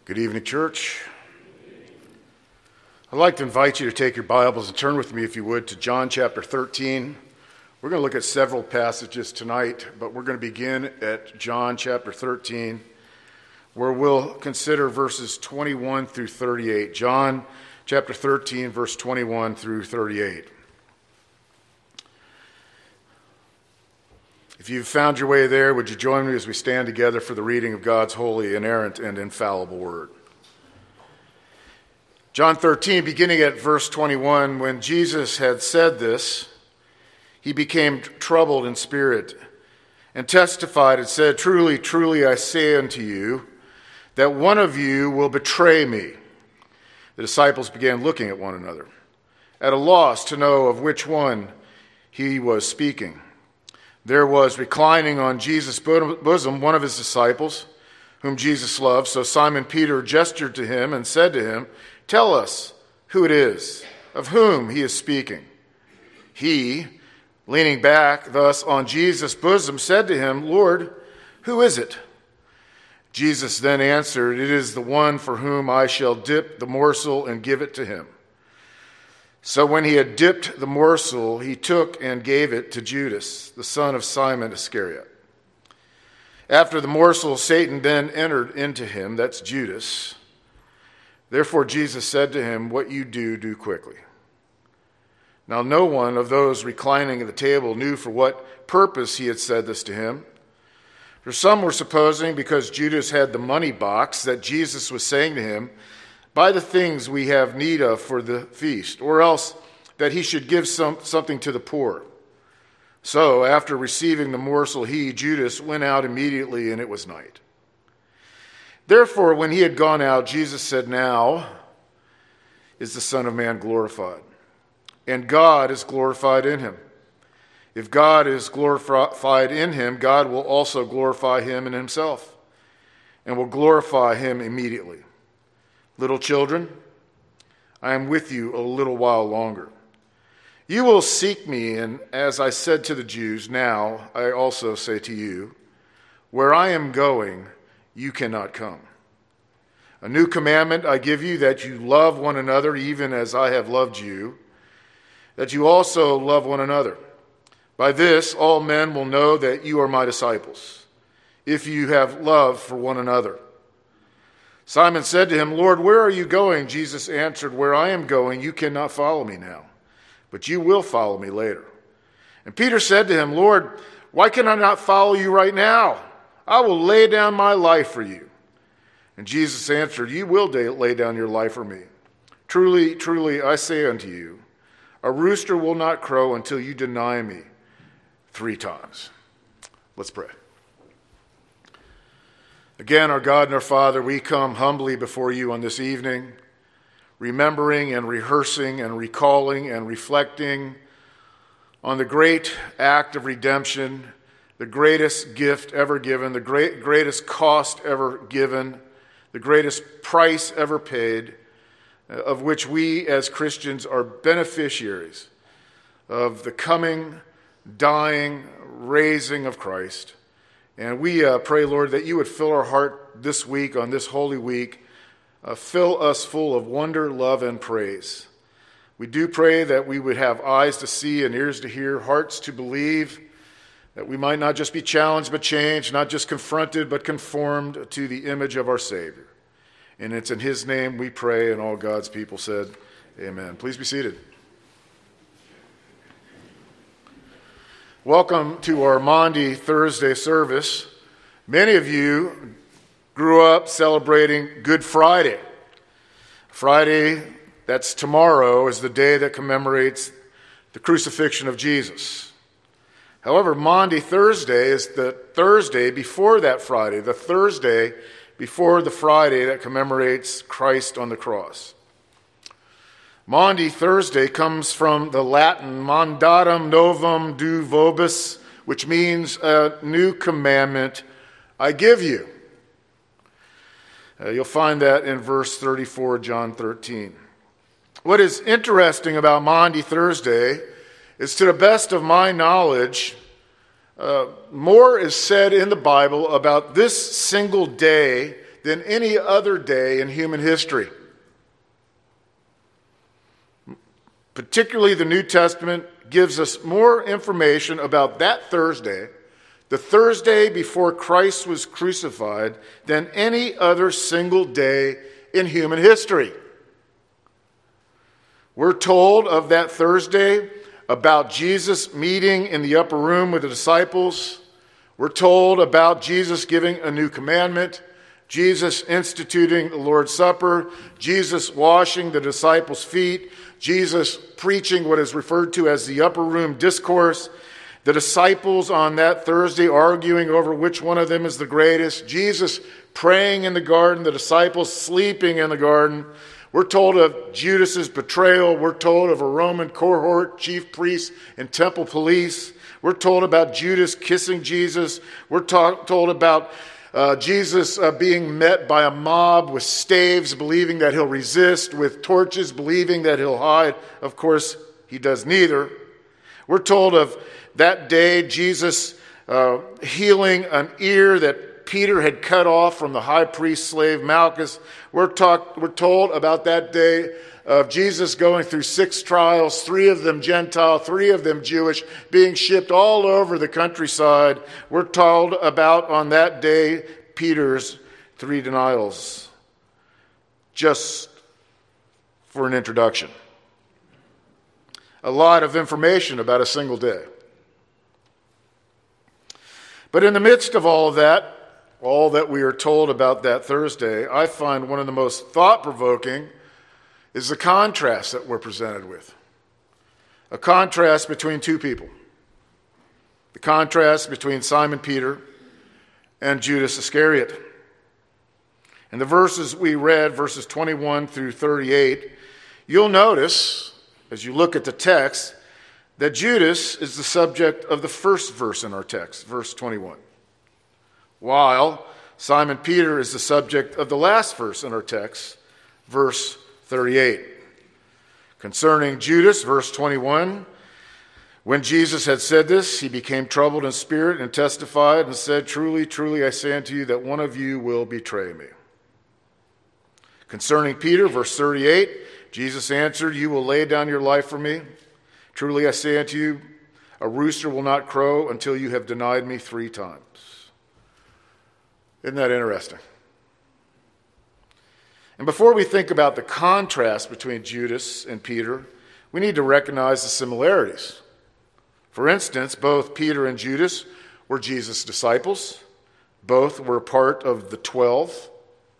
Good evening, church. I'd like to invite you to take your Bibles and turn with me, if you would, to John chapter 13. We're going to look at several passages tonight, but we're going to begin at John chapter 13, where we'll consider verses 21 through 38. John chapter 13, verse 21 through 38. If you've found your way there, would you join me as we stand together for the reading of God's holy, inerrant, and infallible word? John 13, beginning at verse 21, when Jesus had said this, he became troubled in spirit and testified and said, "Truly, truly, I say unto you, that one of you will betray me." The disciples began looking at one another, at a loss to know of which one he was speaking. There was reclining on Jesus' bosom one of his disciples, whom Jesus loved. So Simon Peter gestured to him and said to him, "Tell us who it is, of whom he is speaking." He, leaning back thus on Jesus' bosom, said to him, "Lord, who is it?" Jesus then answered, "It is the one for whom I shall dip the morsel and give it to him." So when he had dipped the morsel, he took and gave it to Judas, the son of Simon Iscariot. After the morsel, Satan then entered into him, that's Judas. Therefore Jesus said to him, "What you do, do quickly." Now no one of those reclining at the table knew for what purpose he had said this to him. For some were supposing, because Judas had the money box, that Jesus was saying to him, "Buy the things we have need of for the feast," or else that he should give something to the poor. So after receiving the morsel, he, Judas, went out immediately, and it was night. Therefore, when he had gone out, Jesus said, "Now is the Son of Man glorified, and God is glorified in him. If God is glorified in him, God will also glorify him in himself, and will glorify him immediately. Little children, I am with you a little while longer. You will seek me, and as I said to the Jews, now I also say to you, where I am going, you cannot come. A new commandment I give you, that you love one another, even as I have loved you, that you also love one another. By this all men will know that you are my disciples, if you have love for one another." Simon said to him, "Lord, where are you going?" Jesus answered, "Where I am going, you cannot follow me now, but you will follow me later." And Peter said to him, "Lord, why can I not follow you right now? I will lay down my life for you." And Jesus answered, "You will lay down your life for me. Truly, truly, I say unto you, a rooster will not crow until you deny me 3 times. Let's pray. Again, our God and our Father, we come humbly before you on this evening, remembering and rehearsing and recalling and reflecting on the great act of redemption, the greatest gift ever given, the greatest cost ever given, the greatest price ever paid, of which we as Christians are beneficiaries, of the coming, dying, raising of Christ. And we pray, Lord, that you would fill our heart this week, on this Holy Week, fill us full of wonder, love, and praise. We do pray that we would have eyes to see and ears to hear, hearts to believe, that we might not just be challenged but changed, not just confronted but conformed to the image of our Savior. And it's in his name we pray, and all God's people said, amen. Please be seated. Welcome to our Maundy Thursday service. Many of you grew up celebrating Good Friday. Friday, that's tomorrow, is the day that commemorates the crucifixion of Jesus. However, Maundy Thursday is the Thursday before that Friday, the Thursday before the Friday that commemorates Christ on the cross. Maundy Thursday comes from the Latin mandatum novum do vobis, which means a new commandment I give you. You'll find that in verse 34, John 13. What is interesting about Maundy Thursday is, to the best of my knowledge, more is said in the Bible about this single day than any other day in human history. Particularly the New Testament gives us more information about that Thursday, the Thursday before Christ was crucified, than any other single day in human history. We're told of that Thursday about Jesus meeting in the upper room with the disciples. We're told about Jesus giving a new commandment, Jesus instituting the Lord's Supper, Jesus washing the disciples' feet, Jesus preaching what is referred to as the upper room discourse, the disciples on that Thursday arguing over which one of them is the greatest, Jesus praying in the garden, the disciples sleeping in the garden. We're told of Judas's betrayal. We're told of a Roman cohort, chief priests, and temple police. We're told about Judas kissing Jesus. We're told about Jesus being met by a mob with staves, believing that he'll resist, with torches, believing that he'll hide. Of course, he does neither. We're told of that day Jesus healing an ear that Peter had cut off from the high priest's slave Malchus. We're told about that day of Jesus going through 6 trials, 3 of them Gentile, 3 of them Jewish, being shipped all over the countryside. We're told about on that day Peter's 3 denials. Just for an introduction. A lot of information about a single day. But in the midst of all that we are told about that Thursday, I find one of the most thought-provoking is the contrast that we're presented with. A contrast between 2 people. The contrast between Simon Peter and Judas Iscariot. In the verses we read, verses 21 through 38, you'll notice, as you look at the text, that Judas is the subject of the first verse in our text, verse 21. While Simon Peter is the subject of the last verse in our text, verse 38. Concerning Judas, verse 21, when Jesus had said this, he became troubled in spirit and testified and said, "Truly, truly, I say unto you that one of you will betray me." Concerning Peter, verse 38, Jesus answered, "You will lay down your life for me. Truly, I say unto you, a rooster will not crow until you have denied me 3 times." Isn't that interesting? And before we think about the contrast between Judas and Peter, we need to recognize the similarities. For instance, both Peter and Judas were Jesus' disciples. Both were part of the 12.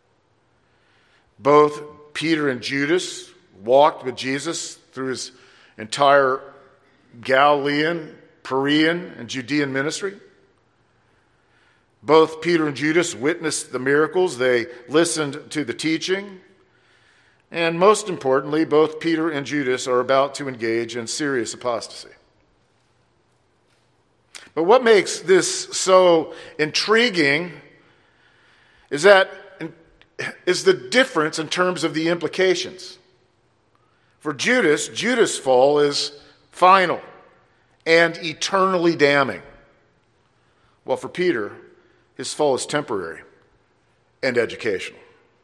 Both Peter and Judas walked with Jesus through his entire Galilean, Perean, and Judean ministry. Both Peter and Judas witnessed the miracles. They listened to the teaching. And most importantly, both Peter and Judas are about to engage in serious apostasy. But what makes this so intriguing is the difference in terms of the implications. For Judas' fall is final and eternally damning. Well, for Peter, his fall is temporary and educational.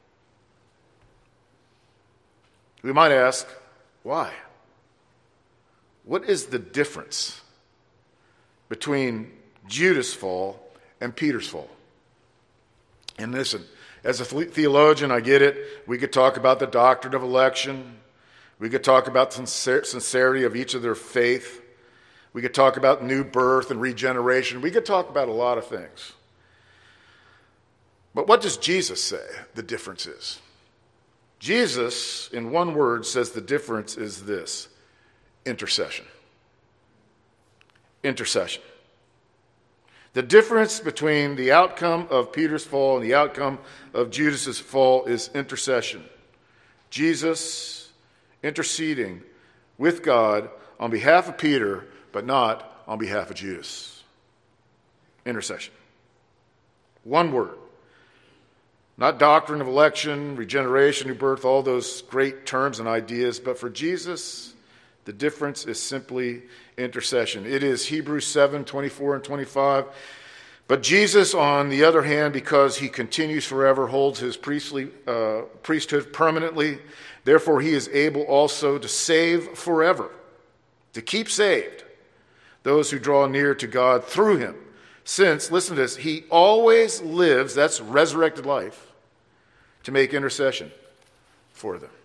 We might ask, why? What is the difference between Judas' fall and Peter's fall? And listen, as a theologian, I get it. We could talk about the doctrine of election. We could talk about the sincerity of each of their faith. We could talk about new birth and regeneration. We could talk about a lot of things. But what does Jesus say the difference is? Jesus, in one word, says the difference is this: intercession. Intercession. The difference between the outcome of Peter's fall and the outcome of Judas's fall is intercession. Jesus interceding with God on behalf of Peter, but not on behalf of Judas. Intercession. One word. Not doctrine of election, regeneration, new birth, all those great terms and ideas, but for Jesus, the difference is simply intercession. It is Hebrews 7:24 and 25. But Jesus, on the other hand, because he continues forever, holds his priesthood permanently. Therefore, he is able also to save forever, to keep saved those who draw near to God through him. Since, listen to this, he always lives, that's resurrected life, to make intercession for them.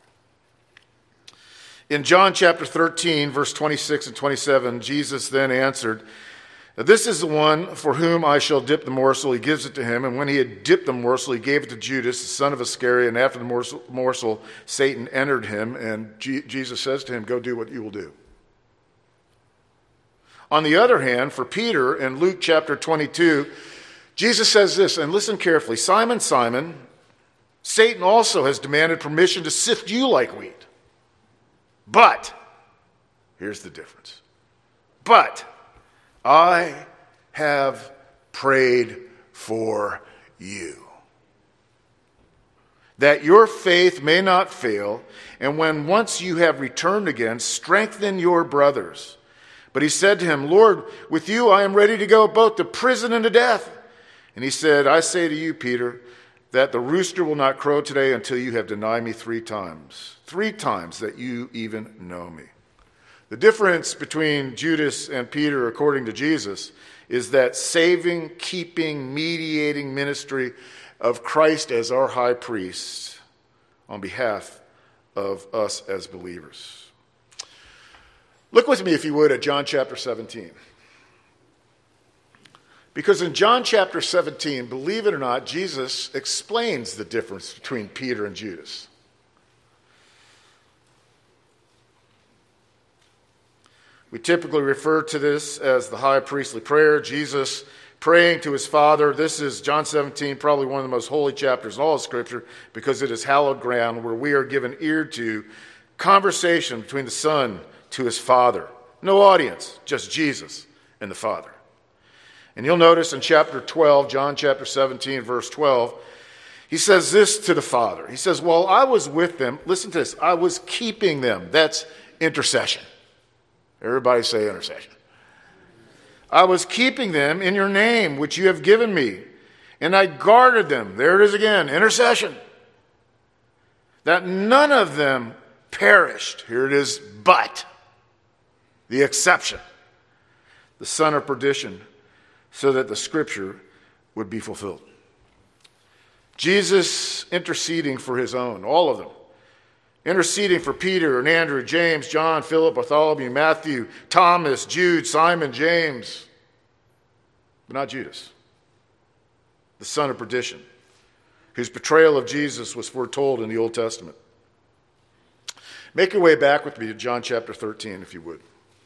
In John chapter 13, verse 26 and 27, Jesus then answered, "This is the one for whom I shall dip the morsel." He gives it to him, and when he had dipped the morsel, he gave it to Judas, the son of Iscariot, and after the morsel, Satan entered him, and Jesus says to him, "Go do what you will do." On the other hand, for Peter, in Luke chapter 22, Jesus says this, and listen carefully, "Simon, Simon, Satan also has demanded permission to sift you like wheat. But," here's the difference, "but I have prayed for you, that your faith may not fail, and when once you have returned again, strengthen your brothers." But he said to him, "Lord, with you I am ready to go both to prison and to death." And he said, "I say to you, Peter, that the rooster will not crow today until you have denied me 3 times. 3 times that you even know me." The difference between Judas and Peter, according to Jesus, is that saving, keeping, mediating ministry of Christ as our high priest on behalf of us as believers. Look with me, if you would, at John chapter 17. Because in John chapter 17, believe it or not, Jesus explains the difference between Peter and Judas. We typically refer to this as the high priestly prayer, Jesus praying to his Father. This is John 17, probably one of the most holy chapters in all of Scripture, because it is hallowed ground where we are given ear to conversation between the Son to his Father. No audience, just Jesus and the Father. And you'll notice in chapter 12, John chapter 17, verse 12, he says this to the Father. He says, "While I was with them," listen to this, "I was keeping them." That's intercession. Everybody say intercession. "I was keeping them in your name, which you have given me, and I guarded them." There it is again, intercession. "That none of them perished." Here it is, but the exception, the son of perdition, so that the scripture would be fulfilled. Jesus interceding for his own, all of them. Interceding for Peter and Andrew, James, John, Philip, Bartholomew, Matthew, Thomas, Jude, Simon, James. But not Judas, the son of perdition, whose betrayal of Jesus was foretold in the Old Testament. Make your way back with me to John chapter 13, if you would.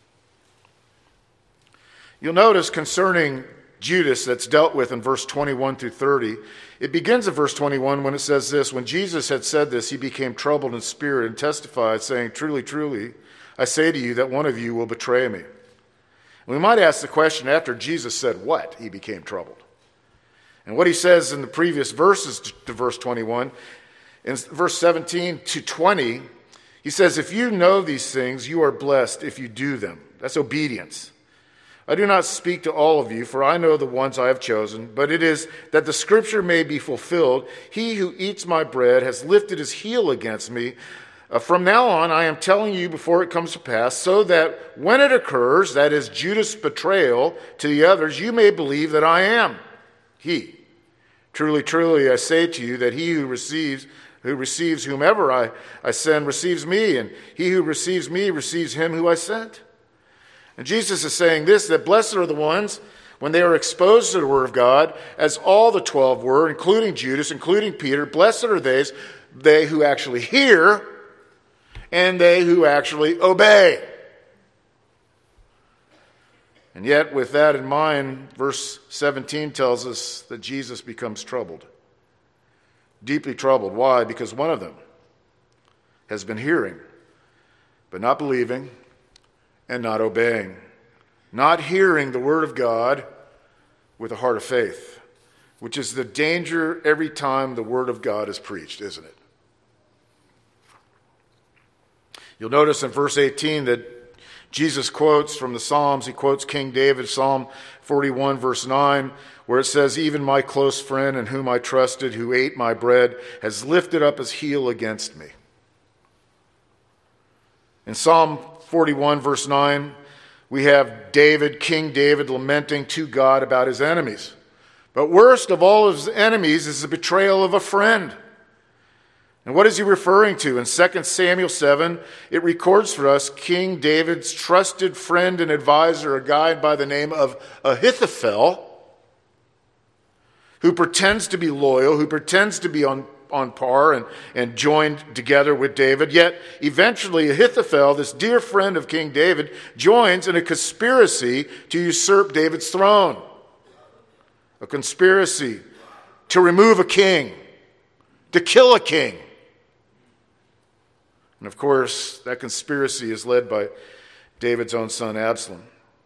You'll notice concerning Judas that's dealt with in verse 21 through 30, it begins in verse 21 when it says this, "When Jesus had said this, he became troubled in spirit and testified, saying, 'Truly, truly, I say to you that one of you will betray me.'" And we might ask the question, after Jesus said what, he became troubled. And what he says in the previous verses to verse 21, in verse 17 to 20, he says, "If you know these things, you are blessed if you do them." That's obedience. "I do not speak to all of you, for I know the ones I have chosen, but it is that the scripture may be fulfilled. He who eats my bread has lifted his heel against me. From now on, I am telling you before it comes to pass, so that when it occurs," that is Judas' betrayal to the others, "you may believe that I am he. Truly, truly, I say to you that he who receives whomever I send receives me, and he who receives me receives him who I sent." And Jesus is saying this, that blessed are the ones when they are exposed to the word of God, as all the 12 were, including Judas, including Peter. Blessed are they who actually hear and they who actually obey. And yet, with that in mind, verse 17 tells us that Jesus becomes troubled. Deeply troubled. Why? Because one of them has been hearing, but not believing, and not obeying. Not hearing the word of God with a heart of faith, which is the danger every time the word of God is preached, isn't it? You'll notice in verse 18 that Jesus quotes from the Psalms. He quotes King David, Psalm 41, verse 9, where it says, "Even my close friend in whom I trusted, who ate my bread, has lifted up his heel against me." In Psalm 41, verse 9, we have King David, lamenting to God about his enemies. But worst of all of his enemies is the betrayal of a friend. And what is he referring to? In 2 Samuel 7, it records for us King David's trusted friend and advisor, a guy by the name of Ahithophel, who pretends to be loyal, who pretends to be on par and joined together with David. Yet eventually Ahithophel, this dear friend of King David, joins in a conspiracy to usurp David's throne. A conspiracy to remove a king, to kill a king. And of course, that conspiracy is led by David's own son, Absalom.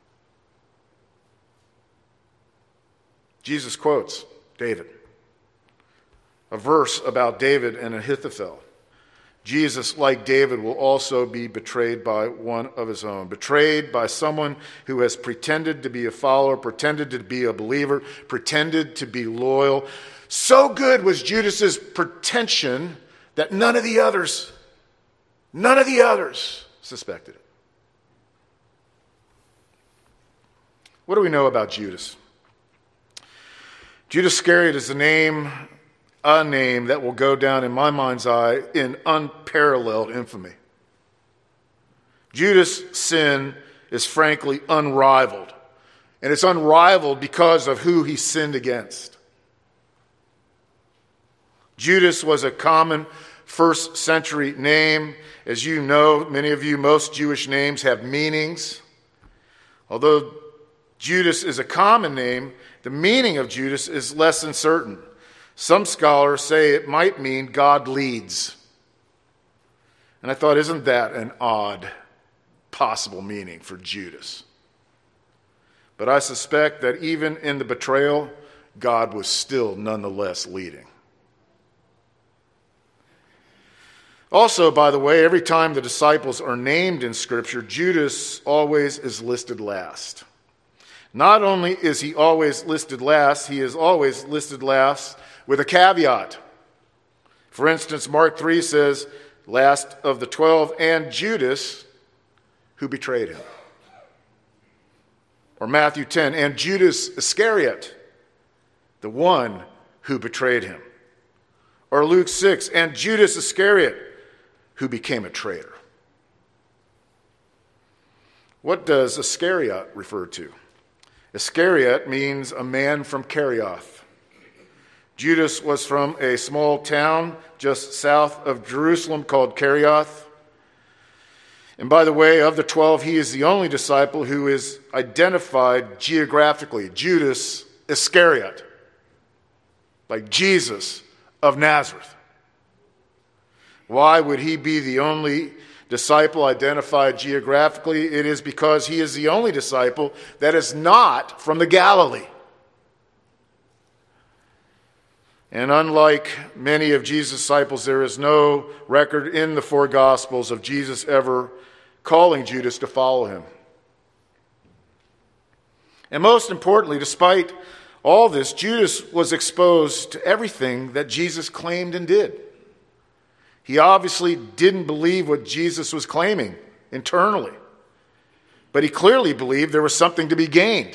Jesus quotes David, a verse about David and Ahithophel. Jesus, like David, will also be betrayed by one of his own. Betrayed by someone who has pretended to be a follower, pretended to be a believer, pretended to be loyal. So good was Judas's pretension that none of the others suspected it. What do we know about Judas? Judas Iscariot is a name that will go down in my mind's eye in unparalleled infamy. Judas' sin is frankly unrivaled. And it's unrivaled because of who he sinned against. Judas was a common first century name. As you know, many of you, most Jewish names have meanings. Although Judas is a common name, the meaning of Judas is less than certain. Some scholars say it might mean God leads. And I thought, isn't that an odd possible meaning for Judas? But I suspect that even in the betrayal, God was still nonetheless leading. Also, by the way, every time the disciples are named in Scripture, Judas always is listed last. Not only is he always listed last, he is always listed last with a caveat. For instance, Mark 3 says, last of the 12, and Judas, who betrayed him. Or Matthew 10, and Judas Iscariot, the one who betrayed him. Or Luke 6, and Judas Iscariot, who became a traitor. What does Iscariot refer to? Iscariot means a man from Kerioth. Judas was from a small town just south of Jerusalem called Kerioth. And by the way, of the 12, he is the only disciple who is identified geographically, Judas Iscariot, like Jesus of Nazareth. Why would he be the only disciple identified geographically? It is because he is the only disciple that is not from the Galilee. And unlike many of Jesus' disciples, there is no record in the four Gospels of Jesus ever calling Judas to follow him. And most importantly, despite all this, Judas was exposed to everything that Jesus claimed and did. He obviously didn't believe what Jesus was claiming internally, but he clearly believed there was something to be gained.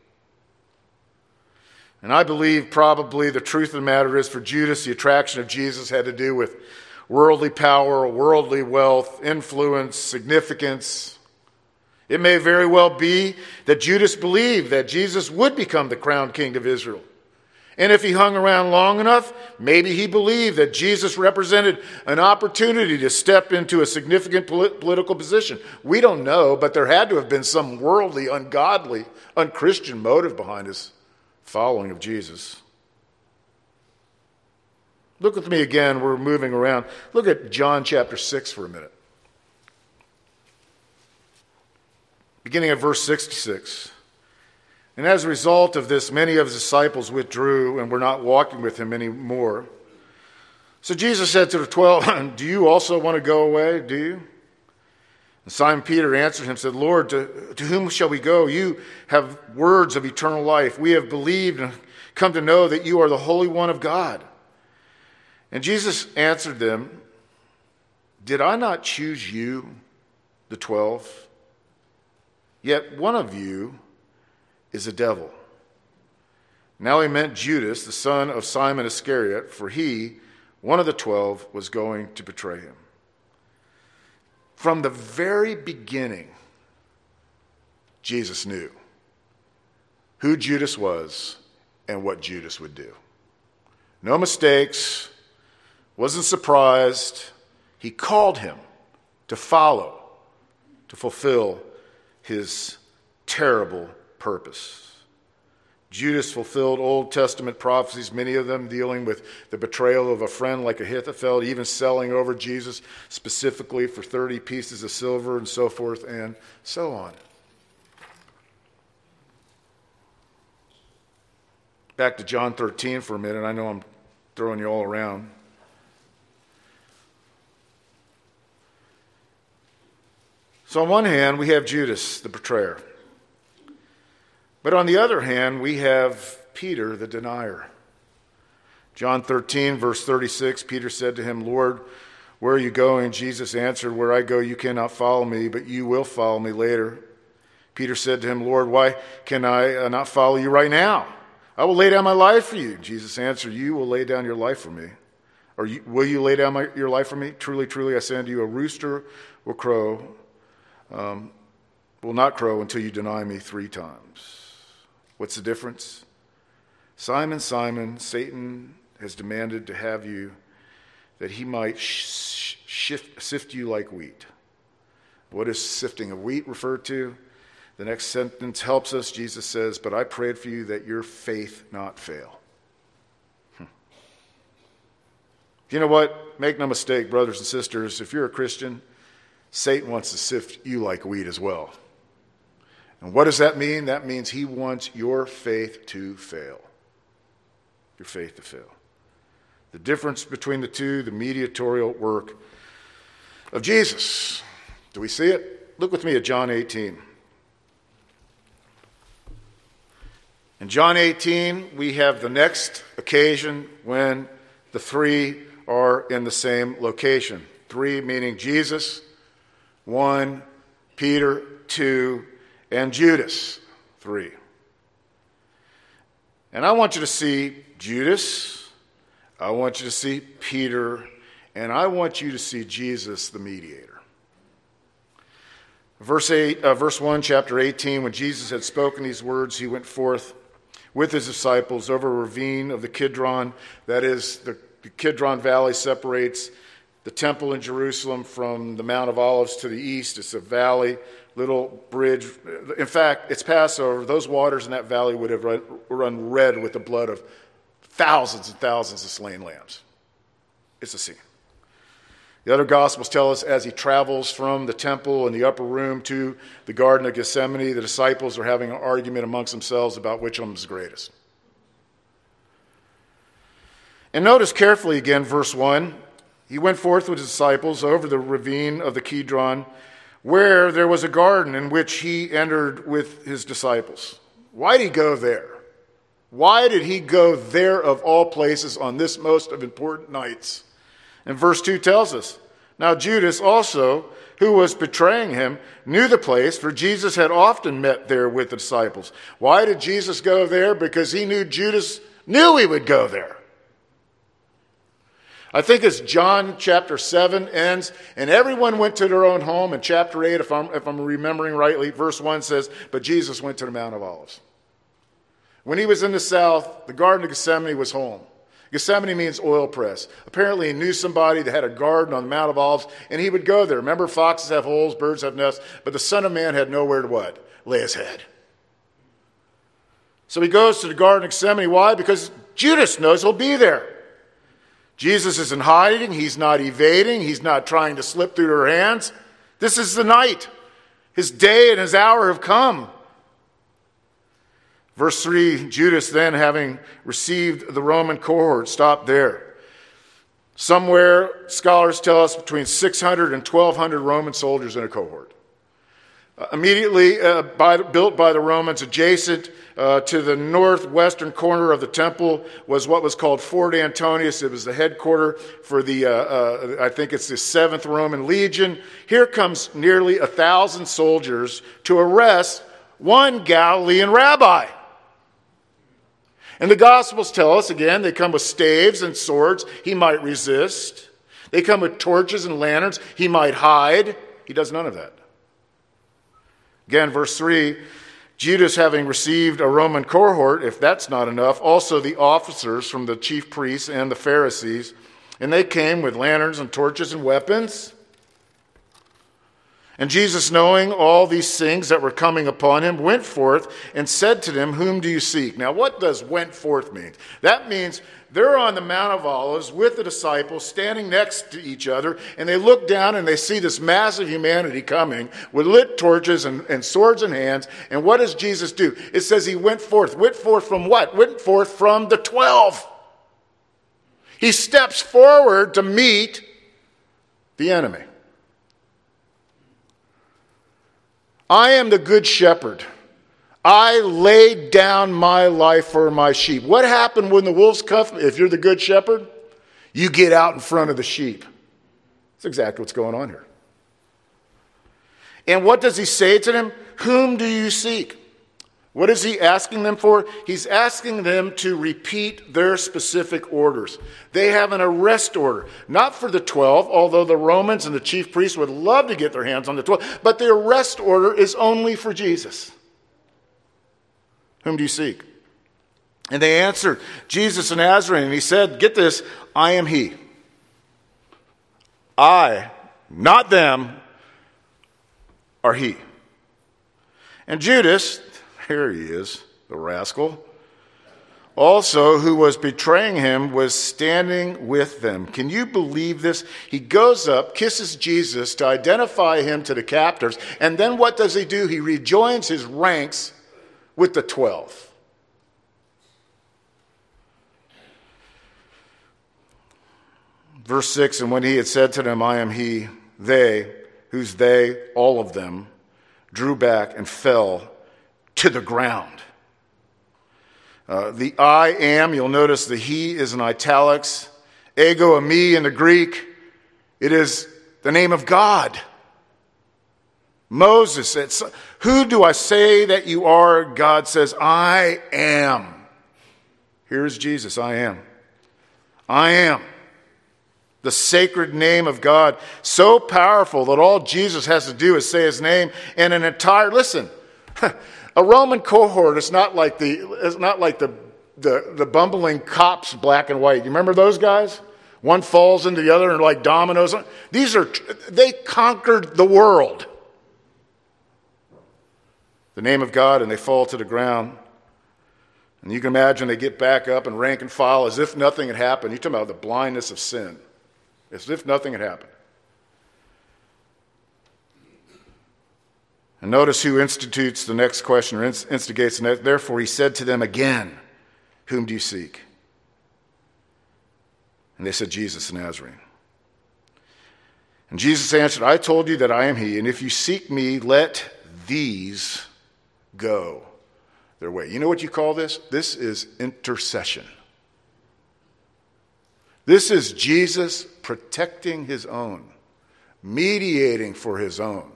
And I believe probably the truth of the matter is for Judas, the attraction of Jesus had to do with worldly power, worldly wealth, influence, significance. It may very well be that Judas believed that Jesus would become the crowned king of Israel. And if he hung around long enough, maybe he believed that Jesus represented an opportunity to step into a significant political position. We don't know, but there had to have been some worldly, ungodly, unchristian motive behind his following of Jesus. Look with me again. We're moving around. Look at John chapter 6 for a minute. Beginning at verse 66. And as a result of this, many of his disciples withdrew and were not walking with him anymore. So Jesus said to the 12, do you also want to go away? Do you? And Simon Peter answered him and said, Lord, to whom shall we go? You have words of eternal life. We have believed and come to know that you are the Holy One of God. And Jesus answered them, did I not choose you, the 12? Yet one of you is a devil. Now he meant Judas, the son of Simon Iscariot, for he, one of the 12, was going to betray him. From the very beginning, Jesus knew who Judas was and what Judas would do. No mistakes, wasn't surprised. He called him to follow, to fulfill his terrible purpose. Judas fulfilled Old Testament prophecies, many of them dealing with the betrayal of a friend like Ahithophel, even selling over Jesus specifically for 30 pieces of silver and so forth and so on. Back to John 13 for a minute. I know I'm throwing you all around. So on one hand, we have Judas, the betrayer. But on the other hand, we have Peter, the denier. John 13, verse 36, Peter said to him, Lord, where are you going? Jesus answered, where I go, you cannot follow me, but you will follow me later. Peter said to him, Lord, why can I not follow you right now? I will lay down my life for you. Jesus answered, you will lay down your life for me. Or will you lay down your life for me? Truly, truly, I say unto you, a rooster will not crow until you deny me 3 times. What's the difference? Simon, Simon, Satan has demanded to have you that he might sift you like wheat. What is sifting of wheat referred to? The next sentence helps us. Jesus says, but I prayed for you that your faith not fail. You know what? Make no mistake, brothers and sisters, if you're a Christian, Satan wants to sift you like wheat as well. And what does that mean? That means he wants your faith to fail. Your faith to fail. The difference between the two, the mediatorial work of Jesus. Do we see it? Look with me at John 18. In John 18, we have the next occasion when the 3 are in the same location. 3 meaning Jesus, 1, Peter, 2, and Judas, 3. And I want you to see Judas, I want you to see Peter, and I want you to see Jesus, the mediator. Verse 1, chapter 18, when Jesus had spoken these words, he went forth with his disciples over a ravine of the Kidron. That is, the Kidron Valley separates the temple in Jerusalem from the Mount of Olives to the east. It's a valley, little bridge. In fact, it's Passover. Those waters in that valley would have run red with the blood of thousands and thousands of slain lambs. It's a scene. The other Gospels tell us as he travels from the temple and the upper room to the Garden of Gethsemane, the disciples are having an argument amongst themselves about which one is greatest. And notice carefully again, verse 1. He went forth with his disciples over the ravine of the Kidron, where there was a garden in which he entered with his disciples. Why did he go there? Why did he go there of all places on this most of important nights? And verse 2 tells us, now Judas also, who was betraying him, knew the place, for Jesus had often met there with the disciples. Why did Jesus go there? Because he knew Judas knew he would go there. I think as John chapter 7 ends, and everyone went to their own home. In chapter 8, if I'm remembering rightly, verse 1 says, but Jesus went to the Mount of Olives. When he was in the south, the Garden of Gethsemane was home. Gethsemane means oil press. Apparently he knew somebody that had a garden on the Mount of Olives, and he would go there. Remember, foxes have holes, birds have nests, but the Son of Man had nowhere to what? Lay his head. So he goes to the Garden of Gethsemane. Why? Because Judas knows he'll be there. Jesus isn't hiding. He's not evading. He's not trying to slip through their hands. This is the night. His day and his hour have come. Verse 3, Judas then, having received the Roman cohort, stopped there. Somewhere, scholars tell us, between 600 and 1,200 Roman soldiers in a cohort. Immediately built by the Romans, adjacent to the northwestern corner of the temple was what was called Fort Antonius. It was the headquarters for I think it's the 7th Roman Legion. Here comes nearly 1,000 soldiers to arrest one Galilean rabbi. And the Gospels tell us, again, they come with staves and swords. He might resist. They come with torches and lanterns. He might hide. He does none of that. Again, verse 3, Judas, having received a Roman cohort, if that's not enough, also the officers from the chief priests and the Pharisees, and they came with lanterns and torches and weapons. And Jesus, knowing all these things that were coming upon him, went forth and said to them, "Whom do you seek?" Now, what does went forth mean? That means they're on the Mount of Olives with the disciples standing next to each other, and they look down and they see this massive humanity coming with lit torches and swords in hands. And what does Jesus do? It says he went forth. Went forth from what? Went forth from the 12. He steps forward to meet the enemy. I am the good shepherd. I laid down my life for my sheep. What happened when the wolves come? If you're the good shepherd, you get out in front of the sheep. That's exactly what's going on here. And what does he say to them? Whom do you seek? What is he asking them for? He's asking them to repeat their specific orders. They have an arrest order, not for the 12, although the Romans and the chief priests would love to get their hands on the 12, but the arrest order is only for Jesus. Whom do you seek? And they answered, Jesus of Nazareth. And he said, get this, I am he. I, not them, are he. And Judas, here he is, the rascal, also who was betraying him, was standing with them. Can you believe this? He goes up, kisses Jesus to identify him to the captors, and then what does he do? He rejoins his ranks with the 12. Verse 6, and when he had said to them, I am he, they, who's they, all of them, drew back and fell to the ground. The I am, you'll notice the he is in italics. Ego eimi in the Greek, it is the name of God. Moses, it's, who do I say that you are? God says, I am. Here's Jesus, I am. I am. The sacred name of God, so powerful that all Jesus has to do is say his name, and an entire, listen, a Roman cohort is not like the bumbling cops, black and white. You remember those guys? One falls into the other and like dominoes. They conquered the world. The name of God, and they fall to the ground. And you can imagine they get back up and rank and file as if nothing had happened. You're talking about the blindness of sin. As if nothing had happened. And notice who institutes the next question, or instigates the next. Therefore, he said to them again, whom do you seek? And they said, Jesus of Nazareth. And Jesus answered, I told you that I am he, and if you seek me, let these go their way. You know what you call this? This is intercession. This is Jesus protecting his own, mediating for his own.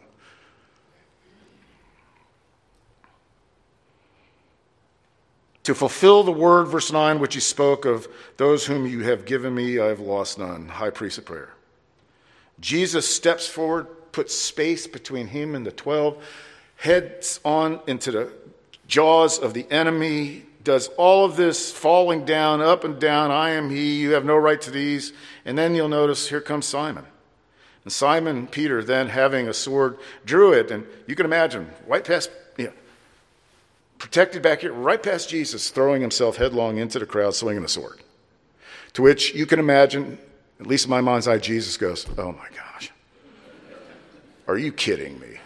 To fulfill the word, verse 9, which he spoke of, those whom you have given me, I have lost none. High priest of prayer. Jesus steps forward, puts space between him and the 12, heads on into the jaws of the enemy, does all of this falling down, up and down, I am he, you have no right to these. And then you'll notice, here comes Simon. And Simon Peter, then having a sword, drew it, and you can imagine, right past, protected back here, right past Jesus, throwing himself headlong into the crowd, swinging the sword. To which you can imagine, at least in my mind's eye, Jesus goes, oh my gosh, are you kidding me?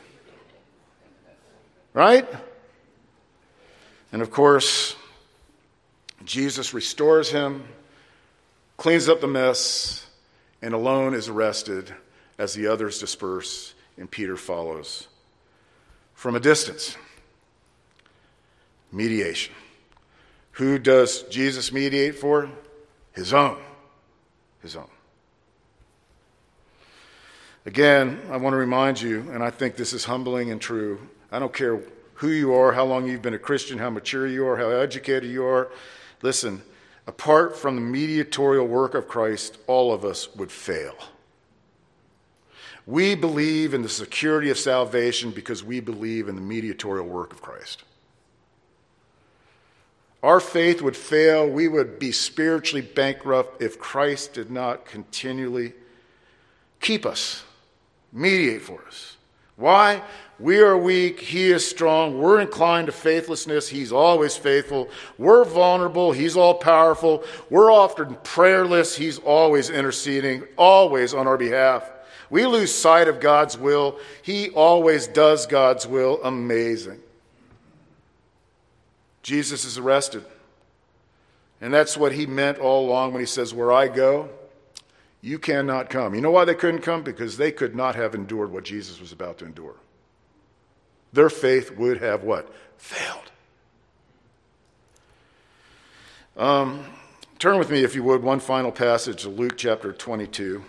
Right? And of course, Jesus restores him, cleans up the mess, and alone is arrested as the others disperse and Peter follows from a distance. Mediation. Who does Jesus mediate for? His own. His own. Again, I want to remind you, and I think this is humbling and true. I don't care who you are, how long you've been a Christian, how mature you are, how educated you are. Listen, apart from the mediatorial work of Christ, all of us would fail. We believe in the security of salvation because we believe in the mediatorial work of Christ. Our faith would fail. We would be spiritually bankrupt if Christ did not continually keep us, mediate for us. Why? We are weak. He is strong. We're inclined to faithlessness. He's always faithful. We're vulnerable. He's all powerful. We're often prayerless. He's always interceding, always on our behalf. We lose sight of God's will. He always does God's will. Amazing. Jesus is arrested. And that's what he meant all along when he says, where I go, you cannot come. You know why they couldn't come? Because they could not have endured what Jesus was about to endure. Their faith would have what? Failed. Turn with me, if you would, one final passage to Luke chapter 22.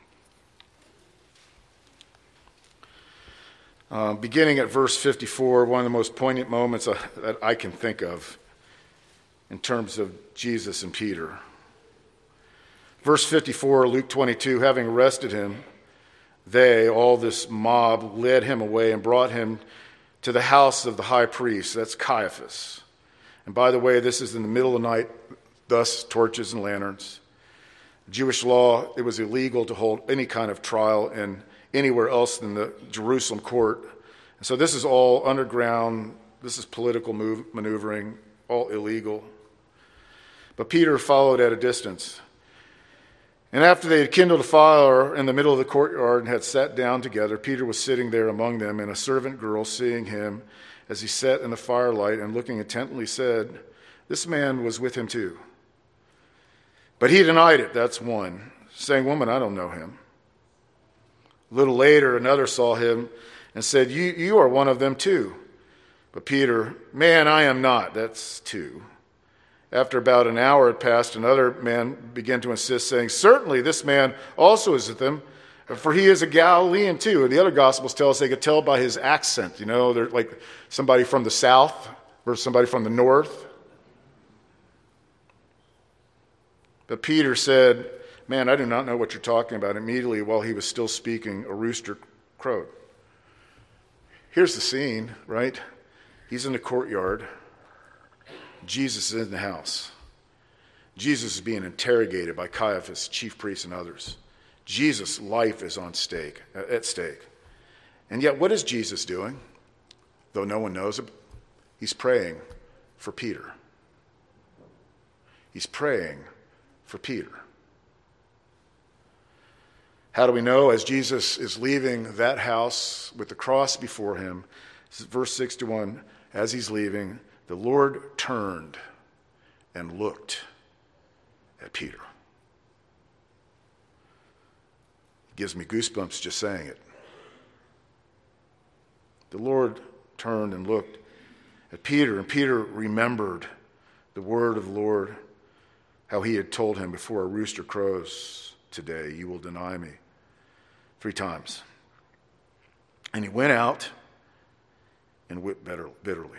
Beginning at verse 54, one of the most poignant moments that I can think of in terms of Jesus and Peter. Verse 54, Luke 22, having arrested him, they, all this mob, led him away and brought him to the house of the high priest. That's Caiaphas. And by the way, this is in the middle of the night, thus torches and lanterns. Jewish law, it was illegal to hold any kind of trial in anywhere else than the Jerusalem court. And so this is all underground. This is political maneuvering, all illegal. But Peter followed at a distance. And after they had kindled a fire in the middle of the courtyard and had sat down together, Peter was sitting there among them, and a servant girl, seeing him as he sat in the firelight and looking intently, said, "This man was with him too." But he denied it, that's one, saying, "Woman, I don't know him." A little later, another saw him and said, You are one of them too. But Peter, "Man, I am not." That's two. After about an hour had passed, another man began to insist, saying, "Certainly this man also is with them, for he is a Galilean too." And the other Gospels tell us they could tell by his accent. You know, they're like somebody from the south versus somebody from the north. But Peter said, "Man, I do not know what you're talking about." Immediately, while he was still speaking, a rooster crowed. Here's the scene, right? He's in the courtyard. Jesus is in the house. Jesus is being interrogated by Caiaphas, chief priests, and others. Jesus' life is at stake. And yet, what is Jesus doing? Though no one knows it, he's praying for Peter. He's praying for Peter. How do we know? As Jesus is leaving that house with the cross before him, verse 61, as he's leaving, the Lord turned and looked at Peter. It gives me goosebumps just saying it. The Lord turned and looked at Peter, and Peter remembered the word of the Lord, how he had told him, "Before a rooster crows today, you will deny me 3 times. And he went out and wept bitterly.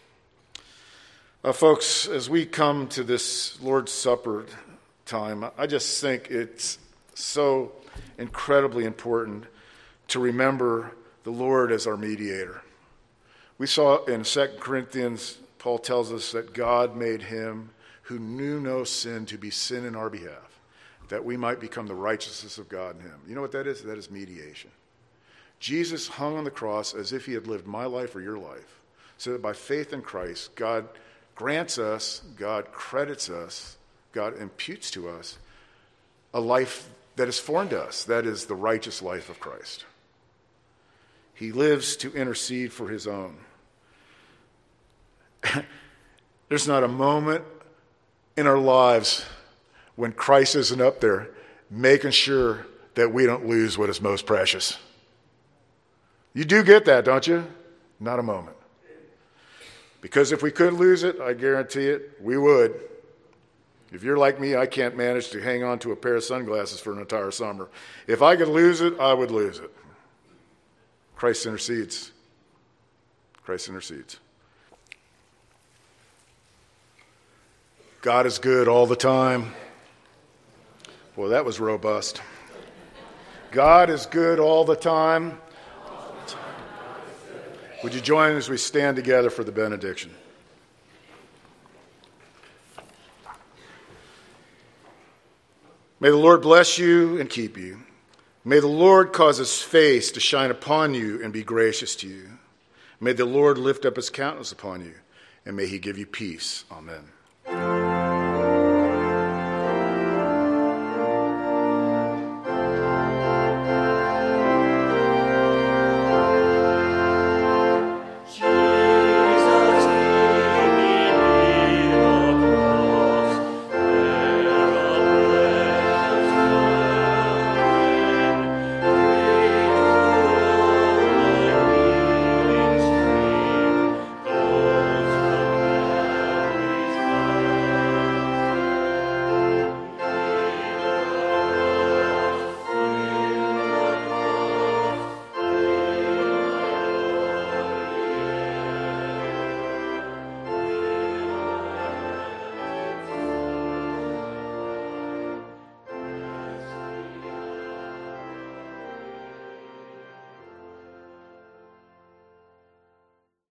Folks, as we come to this Lord's Supper time, I just think it's so incredibly important to remember the Lord as our mediator. We saw in 2 Corinthians, Paul tells us that God made him who knew no sin to be sin in our behalf, that we might become the righteousness of God in him. You know what that is? That is mediation. Jesus hung on the cross as if he had lived my life or your life, so that by faith in Christ, God grants us, God credits us, God imputes to us a life that is foreign to us. That is the righteous life of Christ. He lives to intercede for his own. There's not a moment in our lives when Christ isn't up there making sure that we don't lose what is most precious. You do get that, don't you? Not a moment. Because if we could lose it, I guarantee it, we would. If you're like me, I can't manage to hang on to a pair of sunglasses for an entire summer. If I could lose it, I would lose it. Christ intercedes. Christ intercedes. God is good all the time. Boy, that was robust. God is good all the time. Would you join as we stand together for the benediction? May the Lord bless you and keep you. May the Lord cause his face to shine upon you and be gracious to you. May the Lord lift up his countenance upon you, and may he give you peace. Amen.